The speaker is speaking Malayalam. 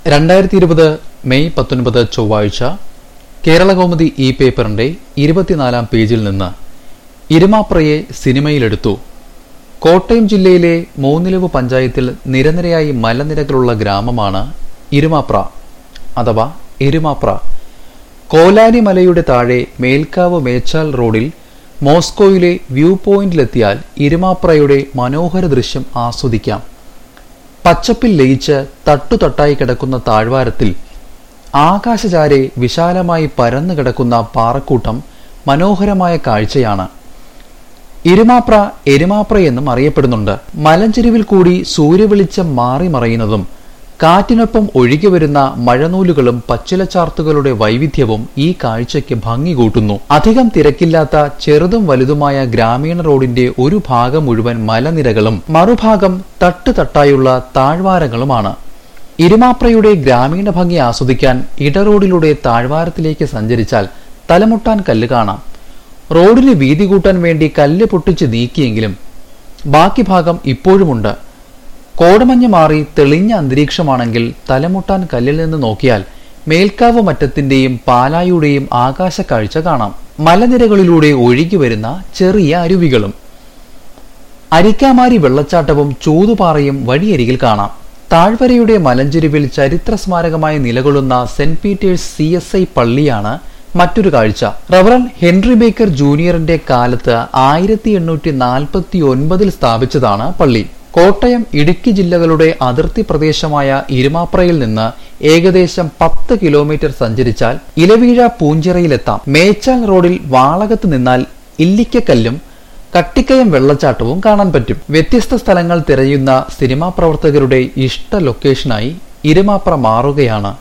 2020 മെയ് 19 ചൊവ്വാഴ്ച കേരളകൗമുദി ഈ പേപ്പറിന്റെ 24-ാം പേജിൽ നിന്ന് ഇരുമാപ്രയെ സിനിമയിലെടുത്തു. കോട്ടയം ജില്ലയിലെ മൂന്നിലവ് പഞ്ചായത്തിൽ നിരനിരയായി മലനിരകളുള്ള ഗ്രാമമാണ് ഇരുമാപ്ര അഥവാ എരുമാപ്ര. കോലാനി മലയുടെ താഴെ മേൽക്കാവ് മേച്ചാൽ റോഡിൽ മോസ്കോയിലെ വ്യൂ പോയിന്റിലെത്തിയാൽ ഇരുമാപ്രയുടെ മനോഹര ദൃശ്യം ആസ്വദിക്കാം. പച്ചപ്പിൽ ലയിച്ച് തട്ടുതട്ടായി കിടക്കുന്ന താഴ്വാരത്തിൽ ആകാശചാരെ വിശാലമായി പരന്നു കിടക്കുന്ന പാറക്കൂട്ടം മനോഹരമായ കാഴ്ചയാണ്. ഇരുമാപ്ര എരുമാപ്ര എന്നും അറിയപ്പെടുന്നുണ്ട്. മലഞ്ചെരുവിൽ കൂടി സൂര്യവെളിച്ചം മാറി മറയുന്നതും കാറ്റിനൊപ്പം ഒഴുകി വരുന്ന മഴനൂലുകളും പച്ചിലച്ചാർത്തുകളുടെ വൈവിധ്യവും ഈ കാഴ്ചയ്ക്ക് ഭംഗി കൂട്ടുന്നു. അധികം തിരക്കില്ലാത്ത ചെറുതും വലുതുമായ ഗ്രാമീണ റോഡിന്റെ ഒരു ഭാഗം മുഴുവൻ മലനിരകളും മറുഭാഗം തട്ടുതട്ടായുള്ള താഴ്വാരങ്ങളുമാണ്. ഇരുമാപ്രയുടെ ഗ്രാമീണ ഭംഗി ആസ്വദിക്കാൻ ഇടറോഡിലൂടെ താഴ്വാരത്തിലേക്ക് സഞ്ചരിച്ചാൽ തലമുട്ടാൻ കല്ല് കാണാം. റോഡിന് വീതി കൂട്ടാൻ വേണ്ടി കല്ല് പൊട്ടിച്ച് നീക്കിയെങ്കിലും ബാക്കി ഭാഗം ഇപ്പോഴുമുണ്ട്. കോടമഞ്ഞ് മാറി തെളിഞ്ഞ അന്തരീക്ഷമാണെങ്കിൽ തലമുട്ടാൻ കല്ലിൽ നിന്ന് നോക്കിയാൽ മേൽക്കാവ് മറ്റത്തിന്റെയും പാലായുടെയും ആകാശ കാഴ്ച കാണാം. മലനിരകളിലൂടെ ഒഴുകി വരുന്ന ചെറിയ അരുവികളും അരിക്കാമാരി വെള്ളച്ചാട്ടവും ചൂതുപാറയും വഴിയരികിൽ കാണാം. താഴ്വരയുടെ മലഞ്ചെരുവിൽ ചരിത്ര സ്മാരകമായി നിലകൊള്ളുന്ന സെന്റ് പീറ്റേഴ്സ് CSI പള്ളിയാണ് മറ്റൊരു കാഴ്ച. റവറൻ ഹെൻറി ബേക്കർ ജൂനിയറിന്റെ കാലത്ത് 1849 സ്ഥാപിച്ചതാണ് പള്ളി. കോട്ടയം, ഇടുക്കി ജില്ലകളുടെ അതിർത്തി പ്രദേശമായ ഇരുമാപ്രയിൽ നിന്ന് ഏകദേശം 10 കിലോമീറ്റർ സഞ്ചരിച്ചാൽ ഇലവീഴ പൂഞ്ചിറയിലെത്താം. മേച്ചാൽ റോഡിൽ വാളകത്ത് നിന്നാൽ ഇല്ലിക്കക്കല്ലും കട്ടിക്കയം വെള്ളച്ചാട്ടവും കാണാൻ പറ്റും. വ്യത്യസ്ത സ്ഥലങ്ങൾ തിരയുന്ന സിനിമാ പ്രവർത്തകരുടെ ഇഷ്ട ലൊക്കേഷനായി ഇരുമാപ്ര മാറുകയാണ്.